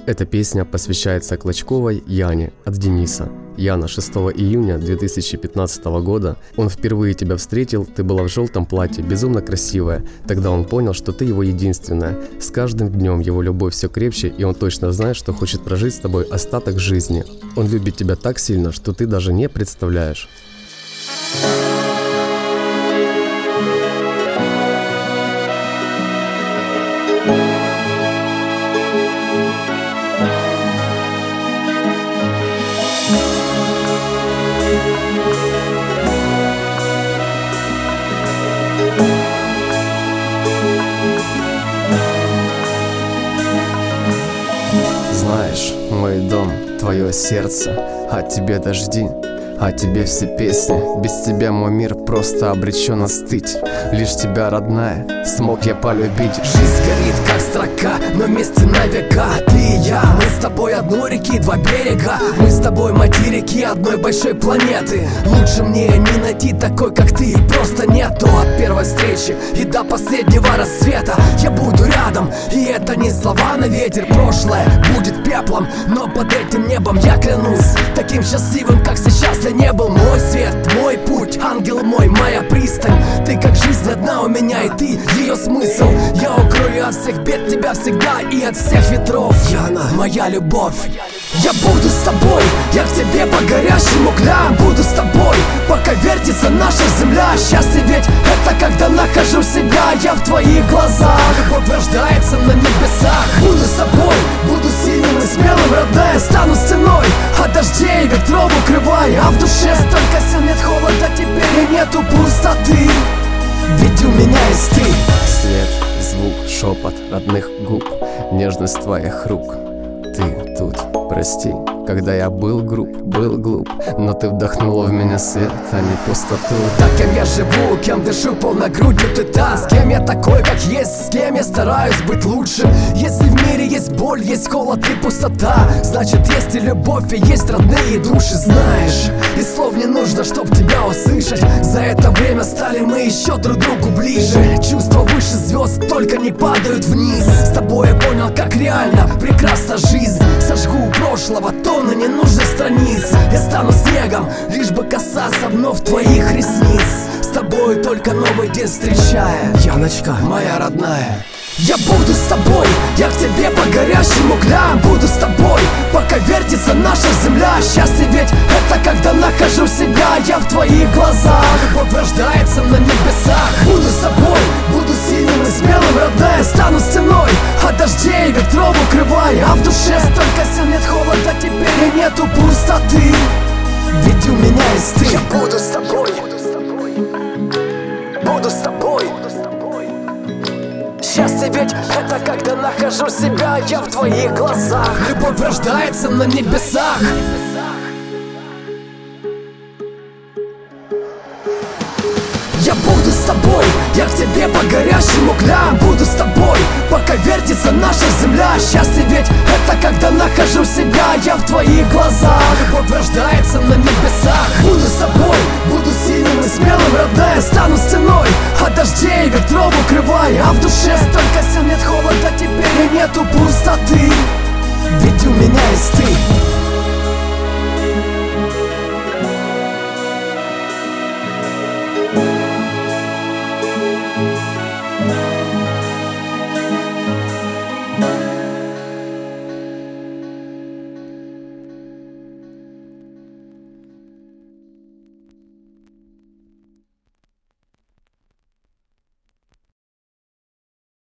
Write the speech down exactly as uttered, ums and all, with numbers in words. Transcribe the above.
Эта песня посвящается Клочковой Яне от Дениса. Яна, шестого июня две тысячи пятнадцатого года. Он впервые тебя встретил, ты была в желтом платье, безумно красивая. Тогда он понял, что ты его единственная. С каждым днем его любовь все крепче, и он точно знает, что хочет прожить с тобой остаток жизни. Он любит тебя так сильно, что ты даже не представляешь. Знаешь, мой дом, твое сердце, а тебе дожди, а тебе все песни. Без тебя мой мир просто обречен остыть. Лишь тебя, родная, смог я полюбить. Жизнь горит, как строка, но вместе на века. Ты и я, мы с тобой одной реки, два берега. Мы с тобой материки одной большой планеты. Лучше мне не найти такой, как ты, просто нету. От первой встречи и до последнего рассвета я буду рядом, и это не слова на ветер. Прошлое будет пеплом, но под этим небом я клянусь, таким счастливым, как сейчас я не был. Мой свет, мой путь, ангел мой, моя пристань. Ты как жизнь одна у меня, и ты ее смысл. Я укрою от всех бед тебя всегда и от всех ветров. Яна, моя любовь. Я буду с тобой, я к тебе по горящим углям. Буду с тобой, пока вертится наша земля. Счастье ведь это когда нахожу себя я в твоих глазах. Любовь рождается на небесах. Буду с тобой, буду сильным и смелым, родная. Стану стеной от дождей, ветров укрывая. А в душе столько сил, нет холода теперь и нету пустоты. Ведь у меня есть ты. Свет, звук, шепот родных губ, нежность твоих рук. Ты тут, прости, когда я был груб, был глуп, но ты вдохнула в меня свет, а не пустоту. Так, кем я живу, кем дышу полной грудью, ты та. С кем я такой, как есть, с кем я стараюсь быть лучше. Если в мире есть боль, есть холод и пустота, значит есть и любовь, и есть родные души. Знаешь, и слов не нужно, чтоб тебя услышать. За это время стали мы еще друг другу ближе. Чувства выше звезд, только не падают вниз. С тобой я понял, как реально прекрасна жизнь. Сожгу прошлого тонны ненужных страниц. Я стану снегом, лишь бы касаться вновь твоих ресниц. С тобой только новый день встречая. Яночка, моя родная. Я буду с тобой, я к тебе по горящим углям. Буду с тобой, пока вертится наша земля. Счастье ведь это когда нахожу себя я в твоих глазах. Любовь рождается на небесах. Буду с тобой, буду сильным и смелым, родная. Стану стеной от дождей, ветров укрывая. А в душе столько сил, нет холода теперь и нету пустоты. Ведь у меня есть ты. Я буду с тобой, буду с тобой. Счастье ведь это когда нахожу себя я в твоих глазах. Любовь рождается на небесах. Я буду с тобой, я к тебе по горящим углям. Буду с тобой, пока вертится наша земля. Счастье ведь это когда нахожу себя я в твоих глазах.